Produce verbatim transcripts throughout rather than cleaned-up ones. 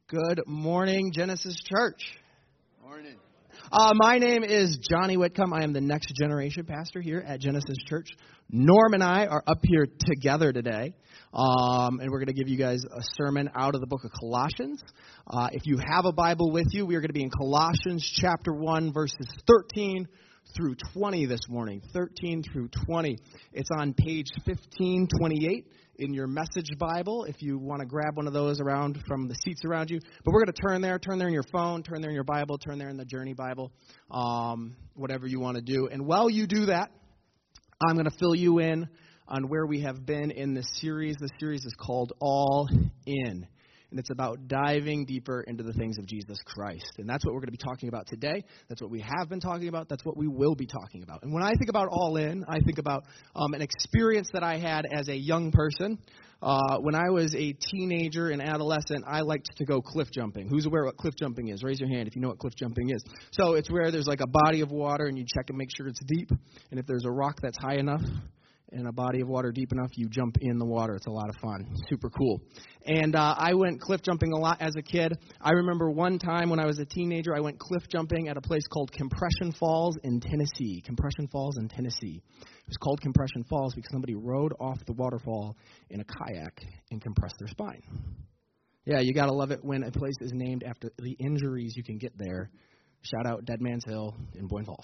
Good morning, Genesis Church. Morning. Uh, my name is Johnny Whitcomb. I am the next generation pastor here at Genesis Church. Norm and I are up here together today, um, and we're going to give you guys a sermon out of the book of Colossians. Uh, if you have a Bible with you, we are going to be in Colossians chapter one, verses thirteen through twenty this morning. thirteen through twenty. It's on page fifteen twenty-eight. In your Message Bible, if you want to grab one of those around from the seats around you. But we're going to turn there, turn there in your phone, turn there in your Bible, turn there in the Journey Bible, um, whatever you want to do. And while you do that, I'm going to fill you in on where we have been in this series. This series is called All In. And it's about diving deeper into the things of Jesus Christ. And that's what we're going to be talking about today. That's what we have been talking about. That's what we will be talking about. And when I think about All In, I think about um, an experience that I had as a young person. Uh, when I was a teenager and adolescent, I liked to go cliff jumping. Who's aware of what cliff jumping is? Raise your hand if you know what cliff jumping is. So it's where there's like a body of water and you check and make sure it's deep. And if there's a rock that's high enough, in a body of water deep enough, you jump in the water. It's a lot of fun. Super cool. And uh, I went cliff jumping a lot as a kid. I remember one time when I was a teenager, I went cliff jumping at a place called Compression Falls in Tennessee. Compression Falls in Tennessee. It was called Compression Falls because somebody rode off the waterfall in a kayak and compressed their spine. Yeah, you got to love it when a place is named after the injuries you can get there. Shout out Dead Man's Hill in Boyne Falls.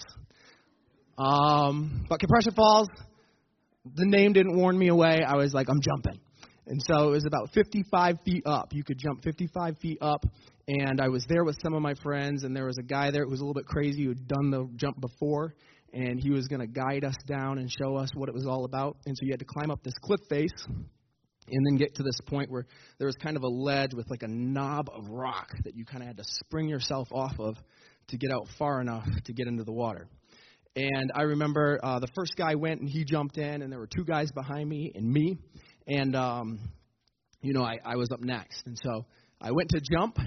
Um, but Compression Falls, the name didn't warn me away. I was like, I'm jumping. And so it was about fifty-five feet up. You could jump fifty-five feet up. And I was there with some of my friends. And there was a guy there who was a little bit crazy who had done the jump before. And he was going to guide us down and show us what it was all about. And so you had to climb up this cliff face and then get to this point where there was kind of a ledge with like a knob of rock that you kind of had to spring yourself off of to get out far enough to get into the water. And I remember uh, the first guy went and he jumped in, and there were two guys behind me and me. And, um, you know, I, I was up next. And so I went to jump,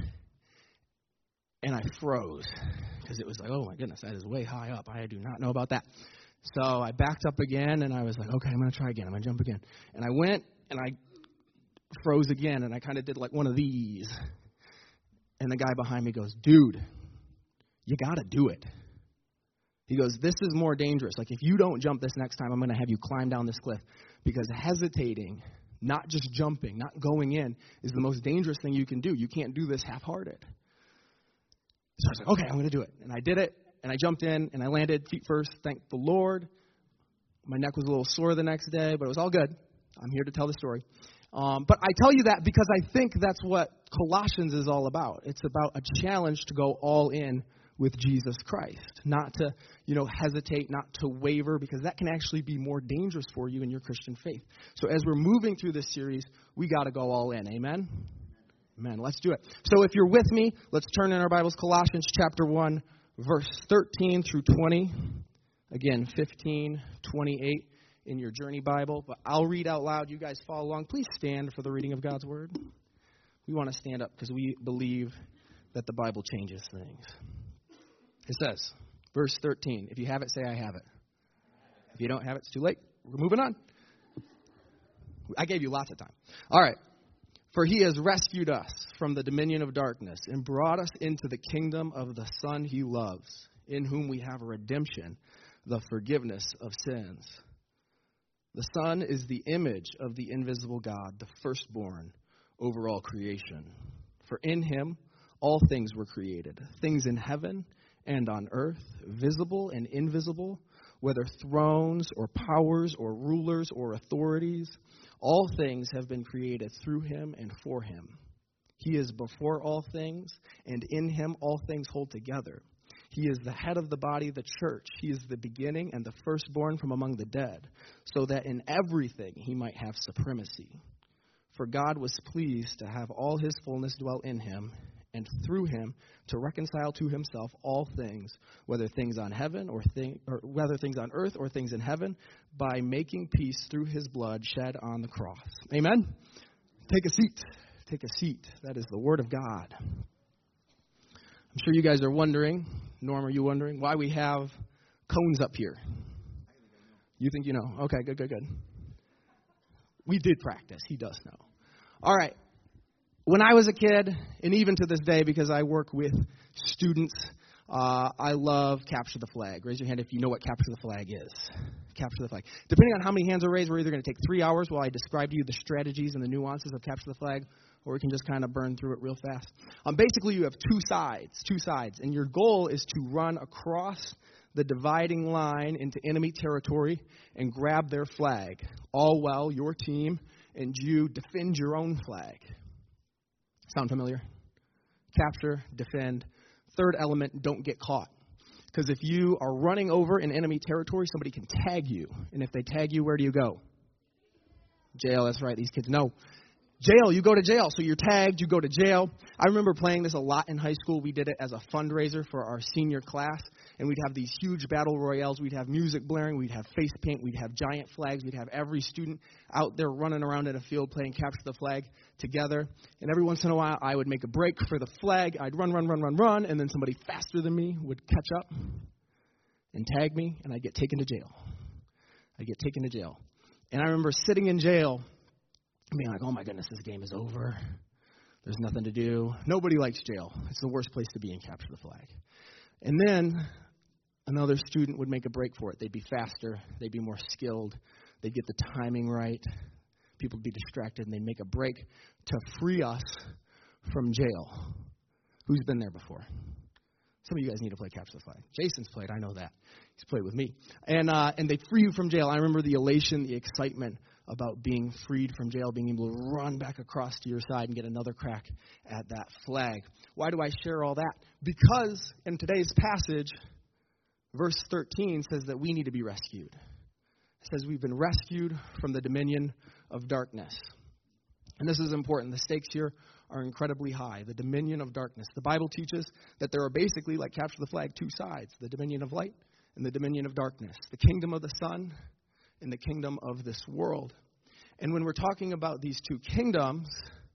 and I froze because it was like, oh, my goodness, that is way high up. I do not know about that. So I backed up again, and I was like, okay, I'm going to try again. I'm going to jump again. And I went, and I froze again, and I kind of did like one of these. And the guy behind me goes, dude, you got to do it. He goes, this is more dangerous. Like, if you don't jump this next time, I'm going to have you climb down this cliff. Because hesitating, not just jumping, not going in, is the most dangerous thing you can do. You can't do this half-hearted. So I was like, okay, I'm going to do it. And I did it, and I jumped in, and I landed feet first. Thank the Lord. My neck was a little sore the next day, but it was all good. I'm here to tell the story. Um, but I tell you that because I think that's what Colossians is all about. It's about a challenge to go all in with Jesus Christ, not to, you know, hesitate, not to waver, because that can actually be more dangerous for you in your Christian faith. So as we're moving through this series, we got to go all in. Amen? Amen. Let's do it. So if you're with me, let's turn in our Bibles, Colossians chapter one, verse thirteen through twenty. Again, fifteen twenty-eight in your Journey Bible. But I'll read out loud. You guys follow along. Please stand for the reading of God's Word. We want to stand up because we believe that the Bible changes things. It says, verse thirteen, if you have it, say I have it. If you don't have it, it's too late. We're moving on. I gave you lots of time. All right. For he has rescued us from the dominion of darkness and brought us into the kingdom of the Son he loves, in whom we have redemption, the forgiveness of sins. The Son is the image of the invisible God, the firstborn over all creation. For in him all things were created, things in heaven and on earth, visible and invisible, whether thrones or powers or rulers or authorities, all things have been created through him and for him. He is before all things, and in him all things hold together. He is the head of the body, the church. He is the beginning and the firstborn from among the dead, so that in everything he might have supremacy. For God was pleased to have all his fullness dwell in him, and through him to reconcile to himself all things, whether things on heaven or, thing, or whether things on earth or things in heaven, by making peace through his blood shed on the cross. Amen? Take a seat. Take a seat. That is the word of God. I'm sure you guys are wondering, Norm, are you wondering, why we have cones up here? You think you know? Okay, good, good, good. We did practice. He does know. All right. when I was a kid, and even to this day, because I work with students, uh, I love Capture the Flag. Raise your hand if you know what Capture the Flag is. Capture the Flag. Depending on how many hands are raised, we're either going to take three hours while I describe to you the strategies and the nuances of Capture the Flag, or we can just kind of burn through it real fast. Um, basically, you have two sides, two sides, and your goal is to run across the dividing line into enemy territory and grab their flag, all while your team and you defend your own flag. Sound familiar? Capture, defend. Third element, don't get caught. Because if you are running over in enemy territory, somebody can tag you. And if they tag you, where do you go? Jail, that's right, these kids know. Jail, you go to jail. So you're tagged, you go to jail. I remember playing this a lot in high school. We did it as a fundraiser for our senior class. And we'd have these huge battle royales. We'd have music blaring. We'd have face paint. We'd have giant flags. We'd have every student out there running around in a field playing Capture the Flag together. And every once in a while, I would make a break for the flag. I'd run, run, run, run, run. And then somebody faster than me would catch up and tag me. And I'd get taken to jail. I'd get taken to jail. And I remember sitting in jail being like, oh my goodness, this game is over. There's nothing to do. Nobody likes jail. It's the worst place to be in Capture the Flag. And then another student would make a break for it. They'd be faster. They'd be more skilled. They'd get the timing right. People would be distracted, and they'd make a break to free us from jail. Who's been there before? Some of you guys need to play Capture the Flag. Jason's played. I know that. He's played with me. And uh, and they free you from jail. I remember the elation, the excitement about being freed from jail, being able to run back across to your side and get another crack at that flag. Why do I share all that? Because in today's passage, verse thirteen says that we need to be rescued. It says we've been rescued from the dominion of darkness. And this is important. The stakes here are incredibly high. The dominion of darkness. The Bible teaches that there are basically, like Capture the Flag, two sides. The dominion of light and the dominion of darkness. The kingdom of the sun in the kingdom of this world. And when we're talking about these two kingdoms,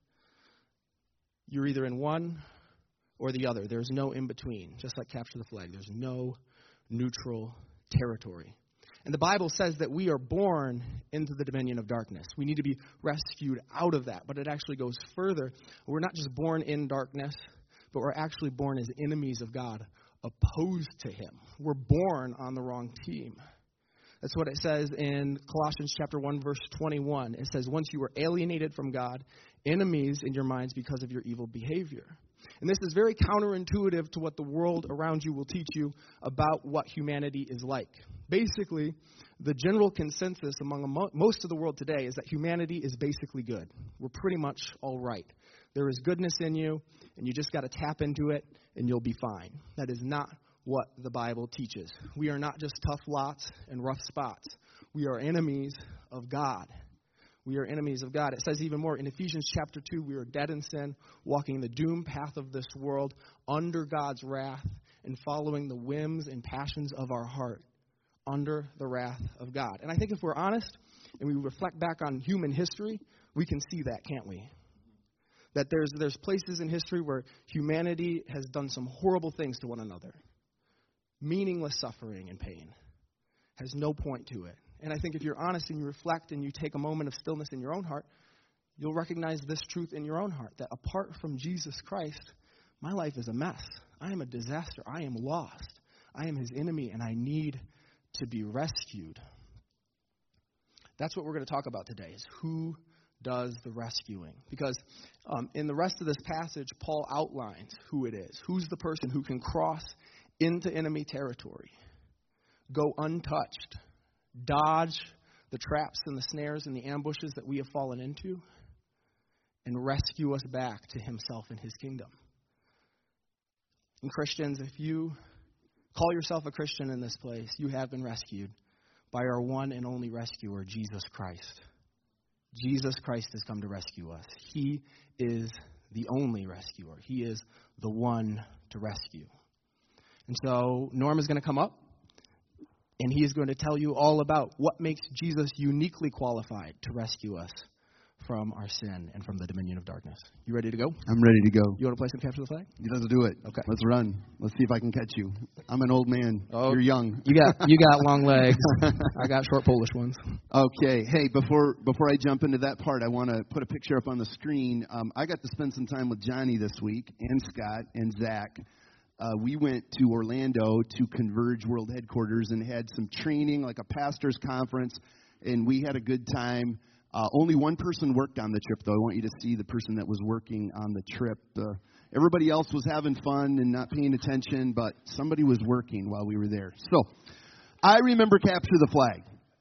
you're either in one or the other. There's no in between. Just like Capture the Flag, there's no neutral territory. And the Bible says that we are born into the dominion of darkness. We need to be rescued out of that. But it actually goes further. We're not just born in darkness, but we're actually born as enemies of God, opposed to him. We're born on the wrong team. That's what it says in Colossians chapter one, verse twenty-one. It says, once you were alienated from God, enemies in your minds because of your evil behavior. And this is very counterintuitive to what the world around you will teach you about what humanity is like. Basically, the general consensus among most of the world today is that humanity is basically good. We're pretty much all right. There is goodness in you, and you just got to tap into it, and you'll be fine. That is not what the Bible teaches. We are not just tough lots and rough spots. We are enemies of God. We are enemies of God. It says even more in Ephesians chapter two, we are dead in sin, walking the doomed path of this world, under God's wrath, and following the whims and passions of our heart, under the wrath of God. And I think if we're honest and we reflect back on human history, we can see that, can't we? That there's there's places in history where humanity has done some horrible things to one another. Meaningless suffering and pain has no point to it. And I think if you're honest and you reflect and you take a moment of stillness in your own heart, you'll recognize this truth in your own heart, that apart from Jesus Christ, my life is a mess. I am a disaster. I am lost. I am his enemy, and I need to be rescued. That's what we're going to talk about today, is who does the rescuing. Because um, in the rest of this passage, Paul outlines who it is. Who's the person who can cross into enemy territory, go untouched, dodge the traps and the snares and the ambushes that we have fallen into, and rescue us back to himself and his kingdom. And Christians, if you call yourself a Christian in this place, you have been rescued by our one and only rescuer, Jesus Christ. Jesus Christ has come to rescue us. He is the only rescuer. He is the one to rescue. And so Norm is going to come up, and he is going to tell you all about what makes Jesus uniquely qualified to rescue us from our sin and from the dominion of darkness. You ready to go? I'm ready to go. You want to play some Capture the Flag? Let's do it. Okay. Let's run. Let's see if I can catch you. I'm an old man. Oh, you're young. You got you got long legs. I got short Polish ones. Okay. Hey, before before I jump into that part, I want to put a picture up on the screen. Um, I got to spend some time with Johnny this week, and Scott, and Zach. Uh, we went to Orlando to Converge World Headquarters and had some training, like a pastor's conference, and we had a good time. Uh, only one person worked on the trip, though. I want you to see the person that was working on the trip. Uh, everybody else was having fun and not paying attention, but somebody was working while we were there. So I remember Capture the Flag.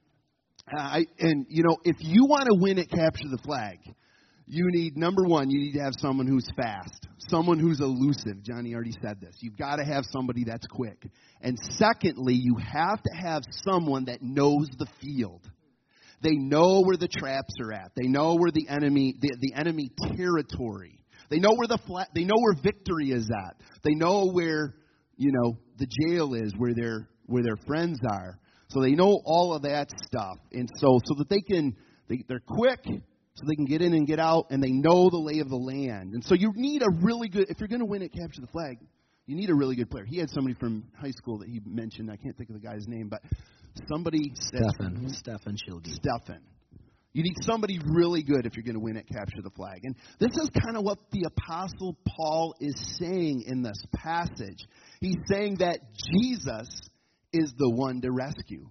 Uh, I, and, you know, if you want to win at Capture the Flag, you need, number one, you need to have someone who's fast, someone who's elusive. Johnny already said this. You've got to have somebody that's quick. And secondly, you have to have someone that knows the field. They know where the traps are at. They know where the enemy, the, the enemy territory. They know where the fla- they know where victory is at. They know where, you know, the jail is, where their where their friends are. So they know all of that stuff, and so so that they can they, they're quick, so they can get in and get out, and they know the lay of the land. And so you need a really good, if you're going to win at Capture the Flag, you need a really good player. He had somebody from high school that he mentioned. I can't think of the guy's name, but somebody. Stefan. Stefan Schilge. Stefan. You need somebody really good if you're going to win at Capture the Flag. And this is kind of what the Apostle Paul is saying in this passage. He's saying that Jesus is the one to rescue.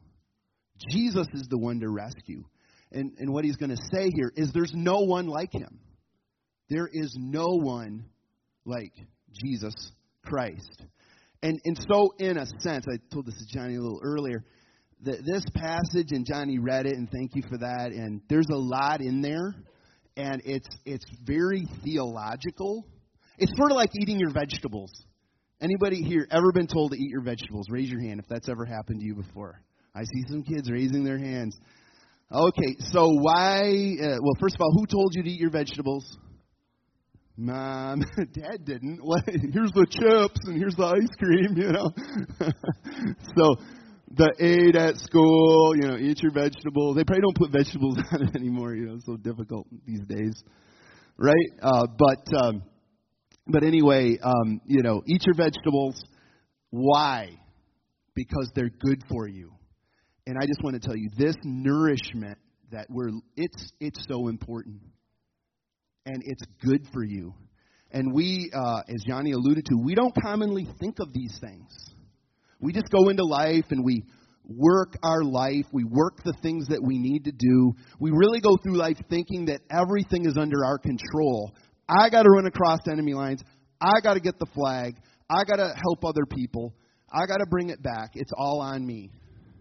Jesus is the one to rescue. And, and what he's going to say here is there's no one like him. There is no one like Jesus Christ. And and so in a sense, I told this to Johnny a little earlier, that this passage, and Johnny read it, and thank you for that, and there's a lot in there, and it's it's very theological. It's sort of like eating your vegetables. Anybody here ever been told to eat your vegetables? Raise your hand if that's ever happened to you before. I see some kids raising their hands. Okay, so why, uh, well, first of all, who told you to eat your vegetables? Mom. Dad didn't. What? Here's the chips and here's the ice cream, you know. So the aid at school, you know, eat your vegetables. They probably don't put vegetables on it anymore, you know, it's so difficult these days, right? Uh, but um, but anyway, um, you know, eat your vegetables. Why? Because they're good for you. And I just want to tell you, this nourishment that we're, it's it's so important. And it's good for you. And we, uh, as Johnny alluded to, we don't commonly think of these things. We just go into life and we work our life. We work the things that we need to do. We really go through life thinking that everything is under our control. I got to run across enemy lines. I got to get the flag. I got to help other people. I got to bring it back. It's all on me.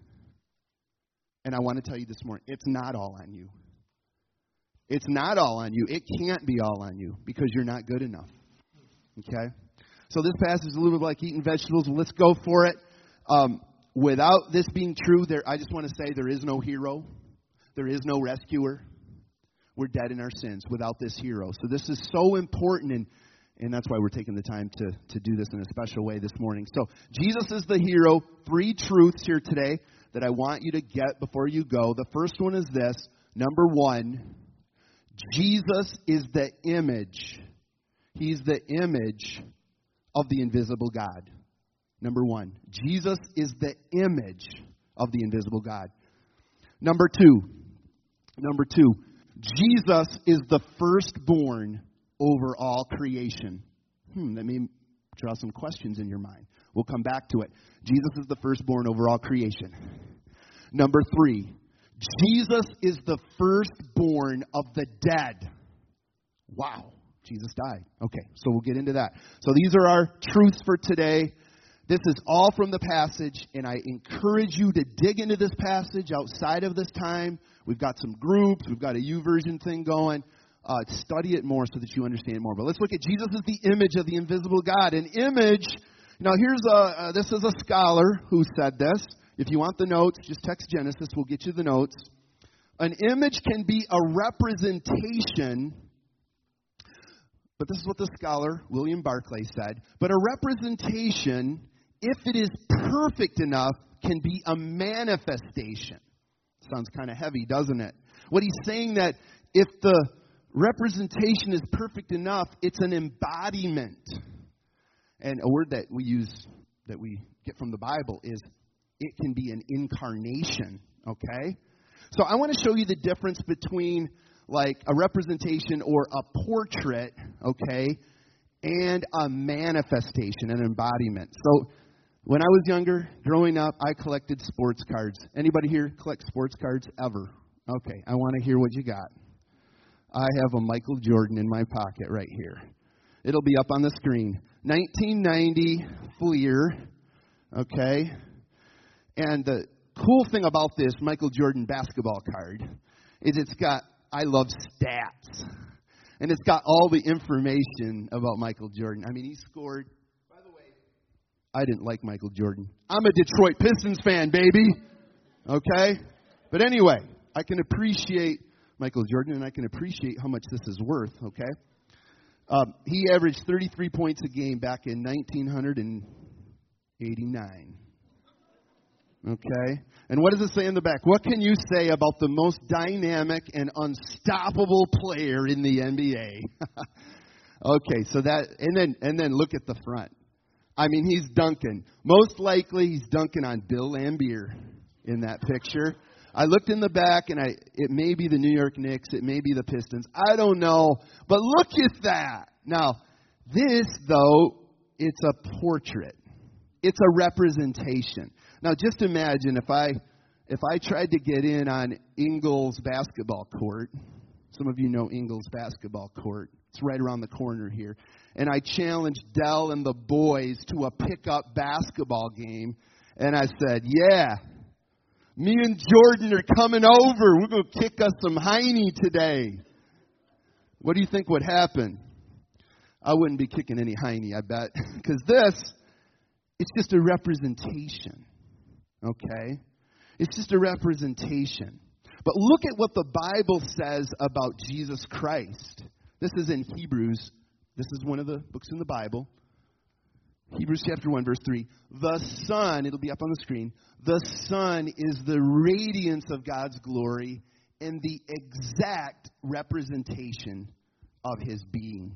And I want to tell you this morning, it's not all on you. It's not all on you. It can't be all on you because you're not good enough. Okay? So this passage is a little bit like eating vegetables. Let's go for it. Um, without this being true, there, I just want to say there is no hero. There is no rescuer. We're dead in our sins without this hero. So this is so important, and, and that's why we're taking the time to, to do this in a special way this morning. So Jesus is the hero. Three truths here today that I want you to get before you go. The first one is this. Number one, Jesus is the image. He's the image of the invisible God. Number one, Jesus is the image of the invisible God. Number two, number two, Jesus is the firstborn over all creation. Hmm, that may draw some questions in your mind. We'll come back to it. Jesus is the firstborn over all creation. Number three, Jesus is the firstborn of the dead. Wow, Jesus died. Okay, so we'll get into that. So these are our truths for today. This is all from the passage, and I encourage you to dig into this passage outside of this time. We've got some groups. We've got a YouVersion thing going. Uh, study it more so that you understand more. But let's look at Jesus as the image of the invisible God. An image, now here's a, uh, this is a scholar who said this. If you want the notes, just text Genesis. We'll get you the notes. An image can be a representation, but this is what the scholar, William Barclay, said. But a representation, if it is perfect enough, can be a manifestation. Sounds kind of heavy, doesn't it? What he's saying that if the representation is perfect enough. It's an embodiment. And a word that we use, that we get from the Bible, is it can be an incarnation, okay? So I want to show you the difference between like a representation or a portrait, okay, and a manifestation, an embodiment. So when I was younger, growing up, I collected sports cards. Anybody here collect sports cards ever? Okay, I want to hear what you got. I have a Michael Jordan in my pocket right here. It'll be up on the screen. nineteen ninety Fleer, okay? And the cool thing about this Michael Jordan basketball card is it's got I love stats. And it's got all the information about Michael Jordan. I mean, he scored. By the way, I didn't like Michael Jordan. I'm a Detroit Pistons fan, baby. Okay? But anyway, I can appreciate Michael Jordan, and I can appreciate how much this is worth, okay? Um, he averaged thirty-three points a game back in nineteen eighty-nine. Okay? And what does it say in the back? What can you say about the most dynamic and unstoppable player in the N B A? Okay, so that, and then and then look at the front. I mean, he's dunking. Most likely he's dunking on Bill Laimbeer in that picture. I looked in the back, and I it may be the New York Knicks, it may be the Pistons. I don't know, but look at that. Now, this, though, it's a portrait. It's a representation. Now, just imagine if I if I tried to get in on Ingles basketball court. Some of you know Ingles basketball court. It's right around the corner here. And I challenged Dell and the boys to a pickup basketball game. And I said, yeah, me and Jordan are coming over. We're going to kick us some Heine today. What do you think would happen? I wouldn't be kicking any Heine, I bet. Because this, it's just a representation. Okay? It's just a representation. But look at what the Bible says about Jesus Christ. This is in Hebrews. This is one of the books in the Bible. Hebrews chapter one, verse three. The Son, it'll be up on the screen. The Son is the radiance of God's glory and the exact representation of His being.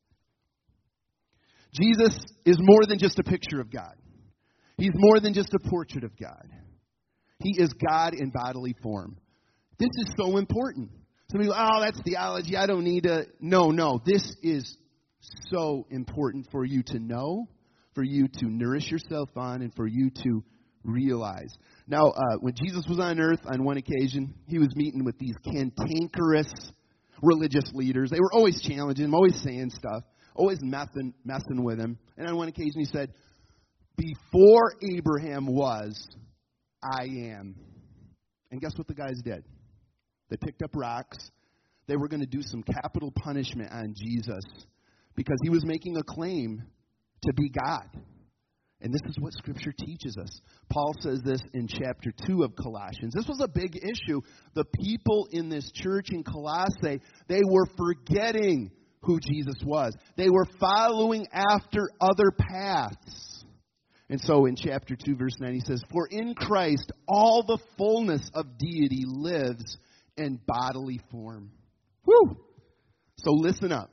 Jesus is more than just a picture of God. He's more than just a portrait of God. He is God in bodily form. This is so important. Some people, oh, that's theology. I don't need to. No, no. This is so important for you to know, for you to nourish yourself on, and for you to realize. Now, uh, when Jesus was on earth, on one occasion, he was meeting with these cantankerous religious leaders. They were always challenging him, always saying stuff, always messing, messing with him. And on one occasion, he said, before Abraham was, I am. And guess what the guys did? They picked up rocks. They were going to do some capital punishment on Jesus because he was making a claim to be God. And this is what Scripture teaches us. Paul says this in chapter two of Colossians. This was a big issue. The people in this church in Colossae, they were forgetting who Jesus was. They were following after other paths. And so in chapter two, verse nine, he says, for in Christ all the fullness of deity lives in bodily form. Woo! So listen up.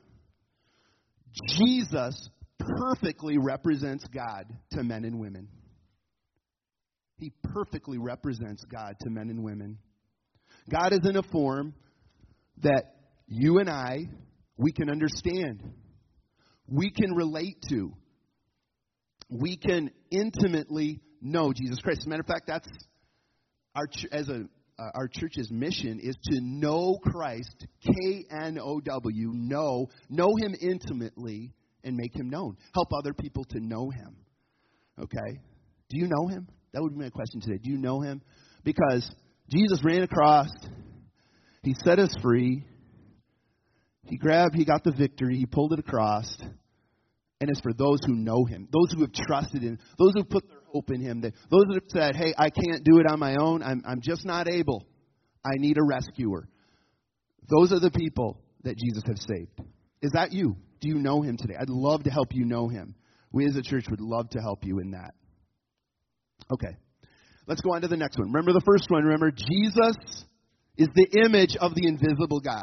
Jesus perfectly represents God to men and women. He perfectly represents God to men and women. God is in a form that you and I, we can understand. We can relate to. We can intimately know Jesus Christ. As a matter of fact, that's our as a uh, our church's mission is to know Christ, K N O W, know, know Him intimately and make Him known. Help other people to know Him. Okay? Do you know Him? That would be my question today. Do you know Him? Because Jesus ran across, He set us free, He grabbed, He got the victory, He pulled it across. And it's for those who know Him, those who have trusted Him, those who have put their hope in Him, those who have said, hey, I can't do it on my own. I'm, I'm just not able. I need a rescuer. Those are the people that Jesus has saved. Is that you? Do you know Him today? I'd love to help you know Him. We as a church would love to help you in that. Okay. Let's go on to the next one. Remember the first one. Remember, Jesus is the image of the invisible God.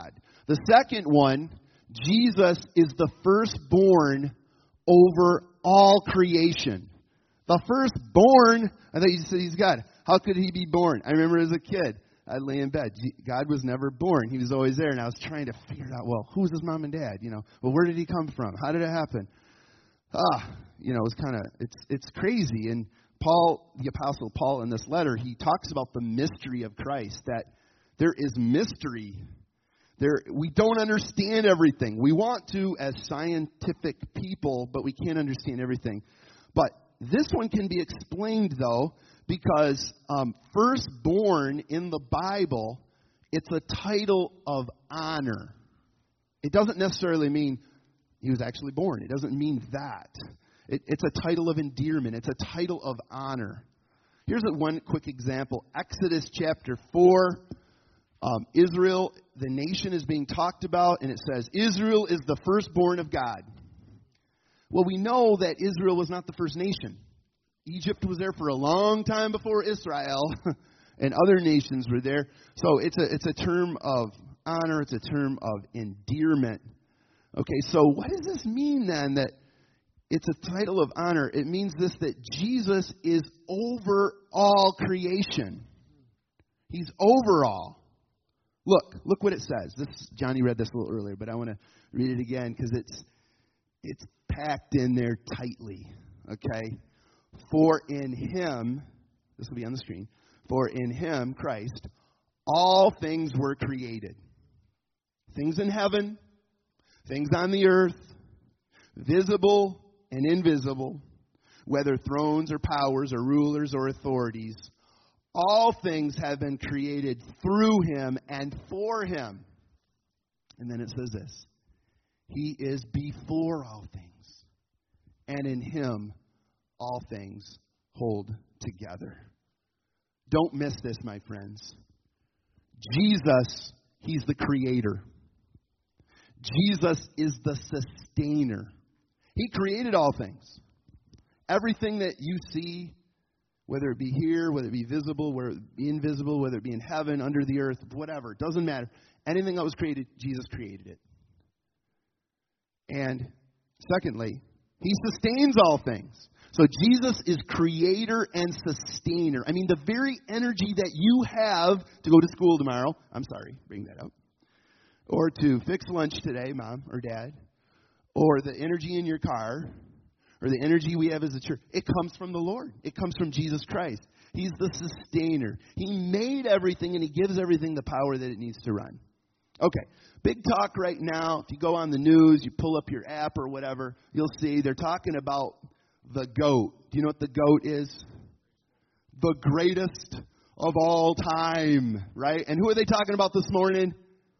The second one, Jesus is the firstborn over all creation. The firstborn, I thought you said he's God. How could he be born? I remember as a kid, I'd lay in bed. God was never born. He was always there, and I was trying to figure out, well, who's his mom and dad? You know, well, where did he come from? How did it happen? Ah, you know, it was kind of, it's it's crazy. And Paul, the Apostle Paul, in this letter, he talks about the mystery of Christ, that there is mystery. There, we don't understand everything. We want to as scientific people, but we can't understand everything. But this one can be explained, though, because um, firstborn in the Bible, it's a title of honor. It doesn't necessarily mean he was actually born. It doesn't mean that. It, it's a title of endearment. It's a title of honor. Here's a one quick example. Exodus chapter four. Um, Israel, the nation, is being talked about, and it says, Israel is the firstborn of God. Well, we know that Israel was not the first nation. Egypt was there for a long time before Israel, and other nations were there. So it's a it's a term of honor. It's a term of endearment. Okay, so what does this mean then, that it's a title of honor? It means this, that Jesus is over all creation. He's over all. Look, look what it says. This Johnny read this a little earlier, but I want to read it again because it's it's packed in there tightly. Okay? For in him, this will be on the screen, for in him, Christ, all things were created. Things in heaven, things on the earth, visible and invisible, whether thrones or powers or rulers or authorities. All things have been created through him and for him. And then it says this. He is before all things, and in him all things hold together. Don't miss this, my friends. Jesus, he's the creator. Jesus is the sustainer. He created all things. Everything that you see, whether it be here, whether it be visible, whether it be invisible, whether it be in heaven, under the earth, whatever, it doesn't matter. Anything that was created, Jesus created it. And secondly, he sustains all things. So Jesus is creator and sustainer. I mean, the very energy that you have to go to school tomorrow, I'm sorry, bring that up, or to fix lunch today, mom or dad, or the energy in your car, or the energy we have as a church, it comes from the Lord. It comes from Jesus Christ. He's the sustainer. He made everything, and he gives everything the power that it needs to run. Okay, big talk right now. If you go on the news, you pull up your app or whatever, you'll see they're talking about the GOAT. Do you know what the GOAT is? The greatest of all time, right? And who are they talking about this morning?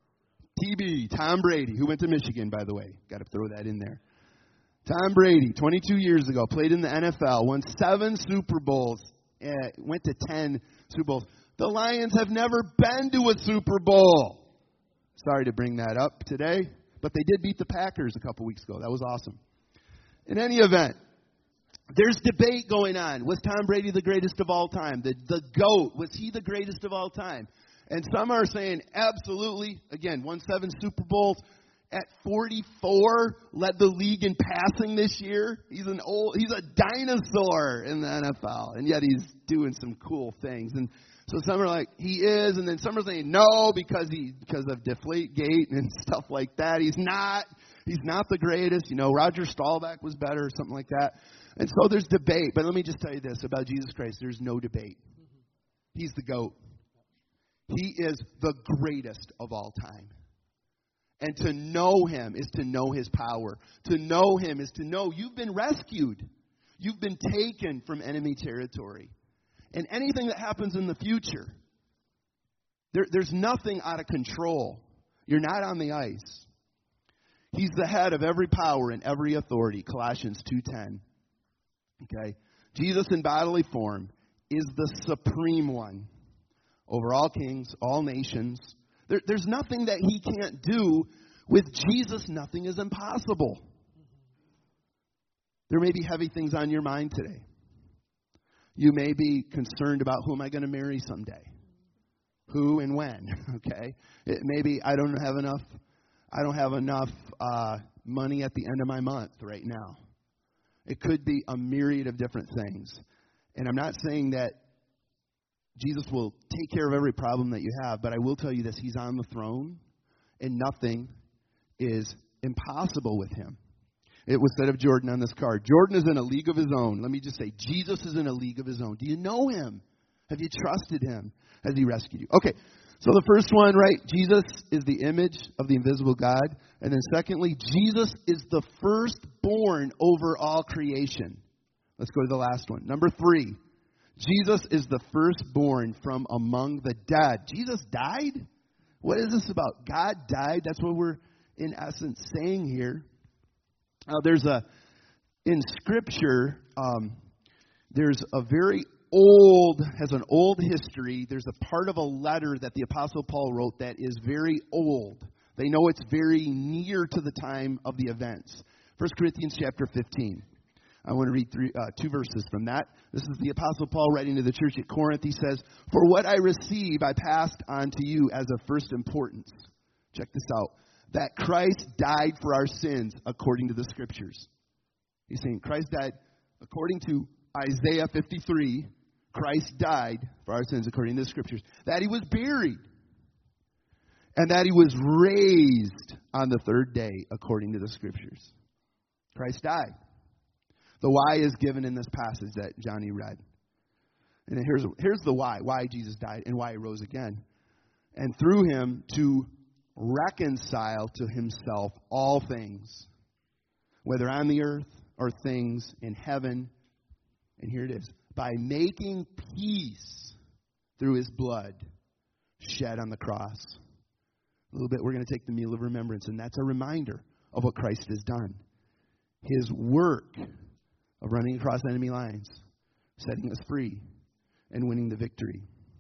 T B, Tom Brady, who went to Michigan, by the way. Got to throw that in there. Tom Brady, twenty-two years ago, played in the N F L, won seven Super Bowls, uh, went to ten Super Bowls. The Lions have never been to a Super Bowl. Sorry to bring that up today, but they did beat the Packers a couple weeks ago. That was awesome. In any event, there's debate going on. Was Tom Brady the greatest of all time? The, the GOAT, was he the greatest of all time? And some are saying absolutely. Again, won seven Super Bowls. At forty-four, led the league in passing this year. He's an old, he's a dinosaur in the N F L, and yet he's doing some cool things. And so some are like, he is, and then some are saying no because he because of Deflategate and stuff like that. He's not. He's not the greatest. You know, Roger Staubach was better or something like that. And so there's debate. But let me just tell you this about Jesus Christ. There's no debate. He's the GOAT. He is the greatest of all time. And to know him is to know his power. To know him is to know you've been rescued. You've been taken from enemy territory. And anything that happens in the future, there, there's nothing out of control. You're not on the ice. He's the head of every power and every authority, Colossians two ten. Okay? Jesus in bodily form is the supreme one over all kings, all nations. There, there's nothing that he can't do. With Jesus, nothing is impossible. There may be heavy things on your mind today. You may be concerned about who am I going to marry someday? Who and when, okay? It may be I don't have enough I don't have enough uh, money at the end of my month right now. It could be a myriad of different things. And I'm not saying that Jesus will take care of every problem that you have, but I will tell you this, he's on the throne, and nothing is impossible with him. It was said of Jordan on this card, Jordan is in a league of his own. Let me just say, Jesus is in a league of his own. Do you know him? Have you trusted him? Has he rescued you? Okay, so the first one, right, Jesus is the image of the invisible God. And then secondly, Jesus is the firstborn over all creation. Let's go to the last one. Number three, Jesus is the firstborn from among the dead. Jesus died? What is this about? God died? That's what we're in essence saying here. Uh, there's a, in Scripture, um, there's a very old, has an old history. There's a part of a letter that the Apostle Paul wrote that is very old. They know it's very near to the time of the events. First Corinthians chapter fifteen. I want to read three, uh, two verses from that. This is the Apostle Paul writing to the church at Corinth. He says, "For what I received I passed on to you as of first importance." Check this out. That Christ died for our sins according to the Scriptures. He's saying Christ died according to Isaiah fifty-three. Christ died for our sins according to the Scriptures. That he was buried. And that he was raised on the third day according to the Scriptures. Christ died. The why is given in this passage that Johnny read. And here's, here's the why. Why Jesus died and why he rose again. And through him to reconcile to himself all things, whether on the earth or things in heaven. And here it is. By making peace through his blood shed on the cross. A little bit, we're going to take the meal of remembrance, and that's a reminder of what Christ has done. His work of running across enemy lines, setting us free, and winning the victory.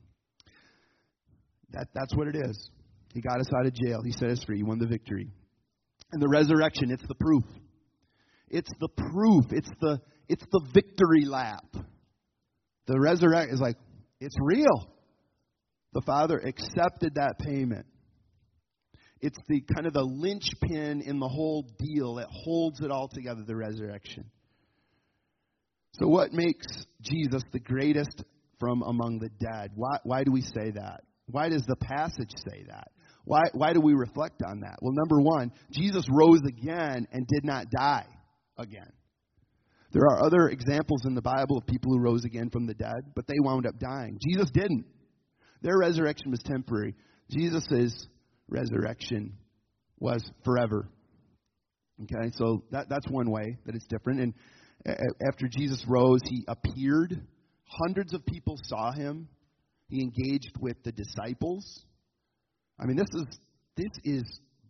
That, that's what it is. He got us out of jail. He set us free. He won the victory. And the resurrection, it's the proof. It's the proof. It's the, it's the victory lap. The resurrection is like, it's real. The Father accepted that payment. It's the kind of the linchpin in the whole deal that holds it all together, the resurrection. So what makes Jesus the greatest from among the dead? Why, why do we say that? Why does the passage say that? Why, why do we reflect on that? Well, number one, Jesus rose again and did not die again. There are other examples in the Bible of people who rose again from the dead, but they wound up dying. Jesus didn't. Their resurrection was temporary. Jesus' resurrection was forever. Okay, so that, that's one way that it's different. And a- after Jesus rose, he appeared. Hundreds of people saw him. He engaged with the disciples. I mean, this is this is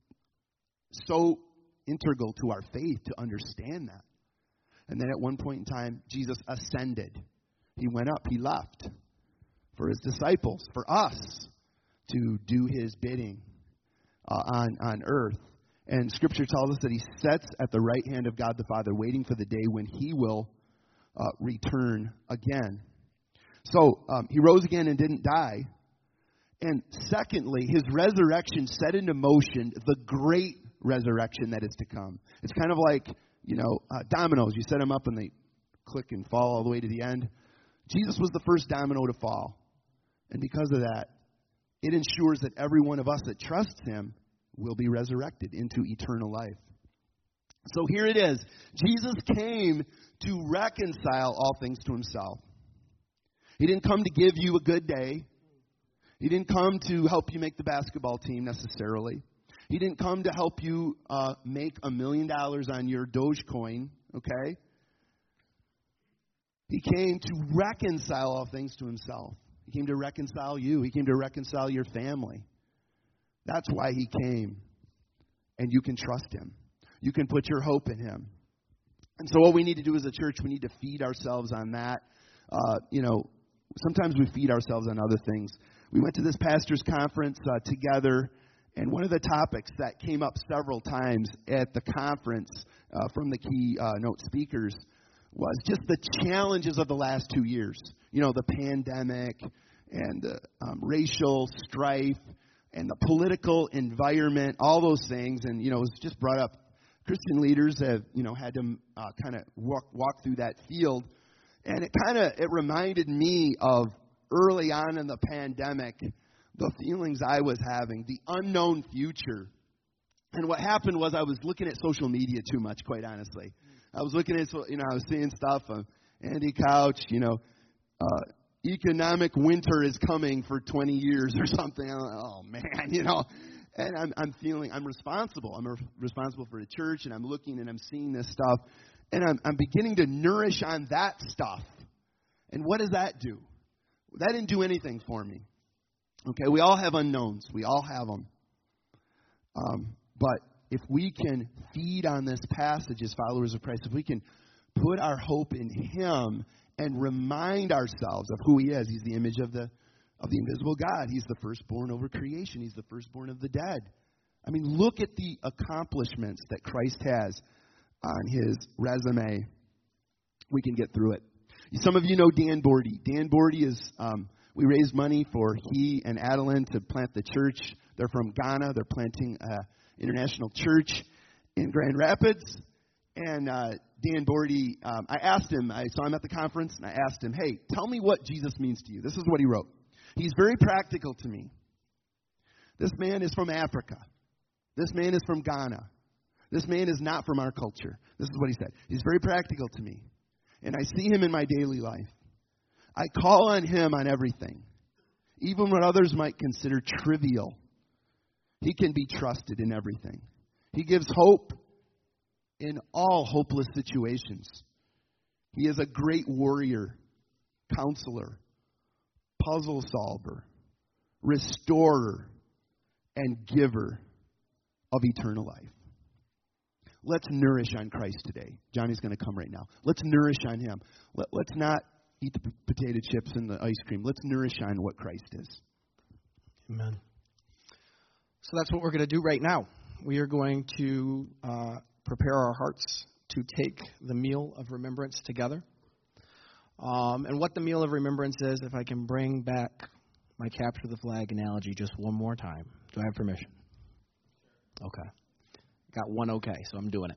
so integral to our faith to understand that. And then at one point in time, Jesus ascended. He went up. He left for his disciples, for us, to do his bidding uh, on, on earth. And Scripture tells us that he sits at the right hand of God the Father, waiting for the day when he will uh, return again. So um, he rose again and didn't die. And secondly, his resurrection set into motion the great resurrection that is to come. It's kind of like, you know, uh, dominoes. You set them up and they click and fall all the way to the end. Jesus was the first domino to fall. And because of that, it ensures that every one of us that trusts him will be resurrected into eternal life. So here it is. Jesus came to reconcile all things to himself. He didn't come to give you a good day. He didn't come to help you make the basketball team necessarily. He didn't come to help you uh, make a million dollars on your Dogecoin, okay? He came to reconcile all things to himself. He came to reconcile you. He came to reconcile your family. That's why he came. And you can trust him. You can put your hope in him. And so what we need to do as a church, we need to feed ourselves on that. Uh, you know, sometimes we feed ourselves on other things. We went to this pastor's conference uh, together, and one of the topics that came up several times at the conference uh, from the key uh, note speakers was just the challenges of the last two years. You know, the pandemic and the um, racial strife and the political environment, all those things. And, you know, it was just brought up. Christian leaders have, you know, had to uh, kind of walk, walk through that field. And it kind of, it reminded me of early on in the pandemic, the feelings I was having, the unknown future. And what happened was I was looking at social media too much, quite honestly. I was looking at, you know, I was seeing stuff, uh, Andy Couch, you know, uh, economic winter is coming for twenty years or something. I'm like, oh, man, you know. And I'm, I'm feeling, I'm responsible. I'm re- responsible for the church, and I'm looking and I'm seeing this stuff. And I'm, I'm beginning to nourish on that stuff. And what does that do? That didn't do anything for me. Okay, we all have unknowns. We all have them. Um, but if we can feed on this passage as followers of Christ, if we can put our hope in Him and remind ourselves of who He is. He's the image of the of the invisible God. He's the firstborn over creation. He's the firstborn of the dead. I mean, look at the accomplishments that Christ has on His resume. We can get through it. Some of you know Dan Bordy. Dan Bordy is, um, we raised money for he and Adeline to plant the church. They're from Ghana. They're planting an international church in Grand Rapids. And uh, Dan Bordy, um, I asked him, I saw him at the conference, and I asked him, hey, tell me what Jesus means to you. This is what he wrote. He's very practical to me. This man is from Africa. This man is from Ghana. This man is not from our culture. This is what he said. He's very practical to me. And I see him in my daily life. I call on him on everything. Even what others might consider trivial. He can be trusted in everything. He gives hope in all hopeless situations. He is a great warrior, counselor, puzzle solver, restorer, and giver of eternal life. Let's nourish on Christ today. Johnny's going to come right now. Let's nourish on Him. Let, let's not eat the p- potato chips and the ice cream. Let's nourish on what Christ is. Amen. So that's what we're going to do right now. We are going to uh, prepare our hearts to take the meal of remembrance together. Um, and what the meal of remembrance is, if I can bring back my capture the flag analogy just one more time. Do I have permission? Okay. Got one okay, so I'm doing it.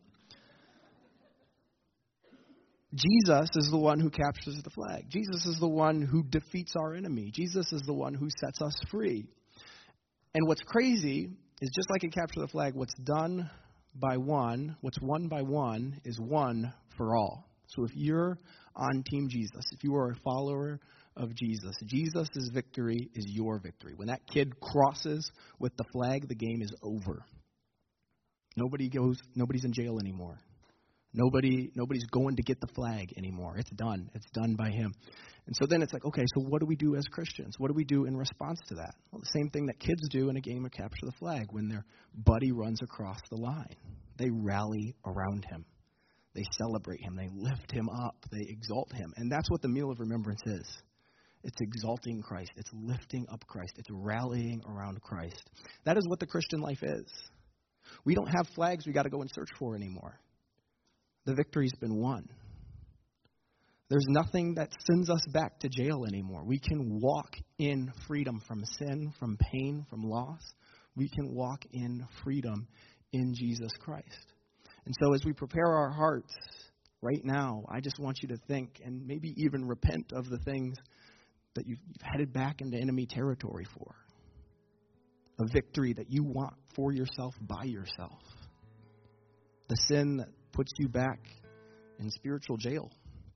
Jesus is the one who captures the flag. Jesus is the one who defeats our enemy. Jesus is the one who sets us free. And what's crazy is just like in Capture the Flag, what's done by one, what's won by one is won for all. So if you're on Team Jesus, if you are a follower of Jesus, Jesus' victory is your victory. When that kid crosses with the flag, the game is over. Nobody goes, nobody's in jail anymore. Nobody, nobody's going to get the flag anymore. It's done. It's done by him. And so then it's like, okay, so what do we do as Christians? What do we do in response to that? Well, the same thing that kids do in a game of Capture the Flag when their buddy runs across the line. They rally around him. They celebrate him. They lift him up. They exalt him. And that's what the meal of remembrance is. It's exalting Christ. It's lifting up Christ. It's rallying around Christ. That is what the Christian life is. We don't have flags we got to go and search for anymore. The victory's been won. There's nothing that sends us back to jail anymore. We can walk in freedom from sin, from pain, from loss. We can walk in freedom in Jesus Christ. And so as we prepare our hearts right now, I just want you to think and maybe even repent of the things that you've headed back into enemy territory for. A victory that you want for yourself by yourself. The sin that puts you back in spiritual jail.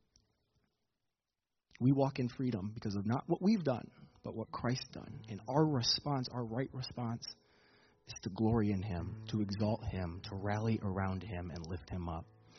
We walk in freedom because of not what we've done, but what Christ's done. And our response, our right response, is to glory in Him, to exalt Him, to rally around Him and lift Him up.